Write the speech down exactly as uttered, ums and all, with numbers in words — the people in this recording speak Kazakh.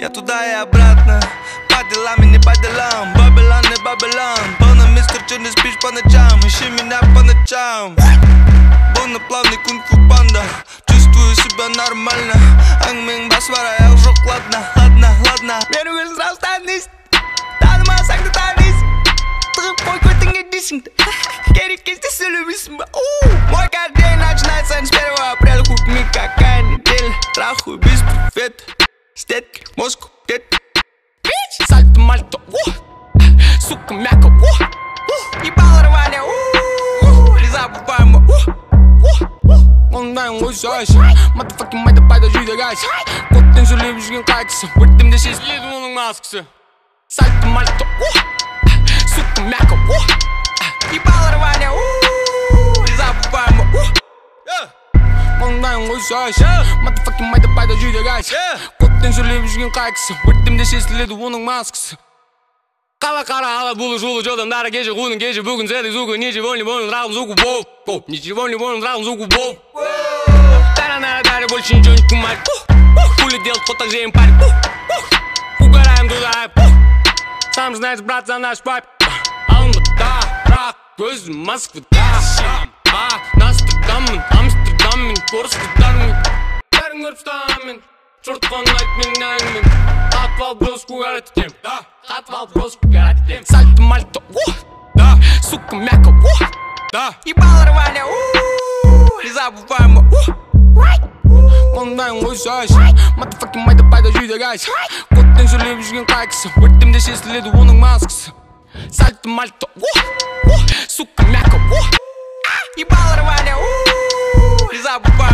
Я туда и обратно, по делам и не по делам. Бабилан и Бабилан, полный мистер, че не спишь по ночам. Ищи меня по ночам. Будто плавный кунг-фу панда, чувствую себя нормально. Ангминг басвара, я уже ладно, ладно, ладно. Мен өзін сразу танист, танымасаң да танист. Тығып қой көтіңе дейсің, керек кезде сөйлемейсің ба? Мой каждый день начинается с первого апреля. Хуй пойми какая неделя, трахаю без привета. Стетки, мозг, дед. Сальто, мальто, сука, мяко, ебало рвание, не забываемо. Он дай мой сайз, motherfucking май давай дожди до гайс. Көттен сөйлеп жүрген қайтысы, өттімде сезіледі оның маскасы. Сальто, мальто, сука, мяко, ебало рвание, не забываемо. Он дай мой сайз, motherfucking май давай дожди до гайс. Көттен сөйлеп жүрген қайтысы, өттімде сезіледі оның маскасы. Қала қара ала бұлы жолы жолдан дара кеше құның кеше бүгін зәді зуғы ничего не болен рағым зуғы бол ничего не болен рағым зуғы бол Тара-нара дары больше ничего не кумарь Хули делать хоть так же им парь Угораем туда Сам знаешь, брат, за наш пап Алмата, рак, көзім Москвада Нострадамын, Амстердаммен, Порскадармен Бәрін көріп стамын Жұртқан айт мен әңмен Қатып алып броску гарат етем Қатып алып броску гарат етем Сальто, мальто, сука, мяко, ебало рвание, не забываемо. Ондайың ой сайз, motherfucking май давай дожди до гайс. Көттен сөйлеп жүрген қайтысы, өттімде сезіледі оның маскасы. Сальто, мальто, сука, мяко, ебало рвание, не забываемо.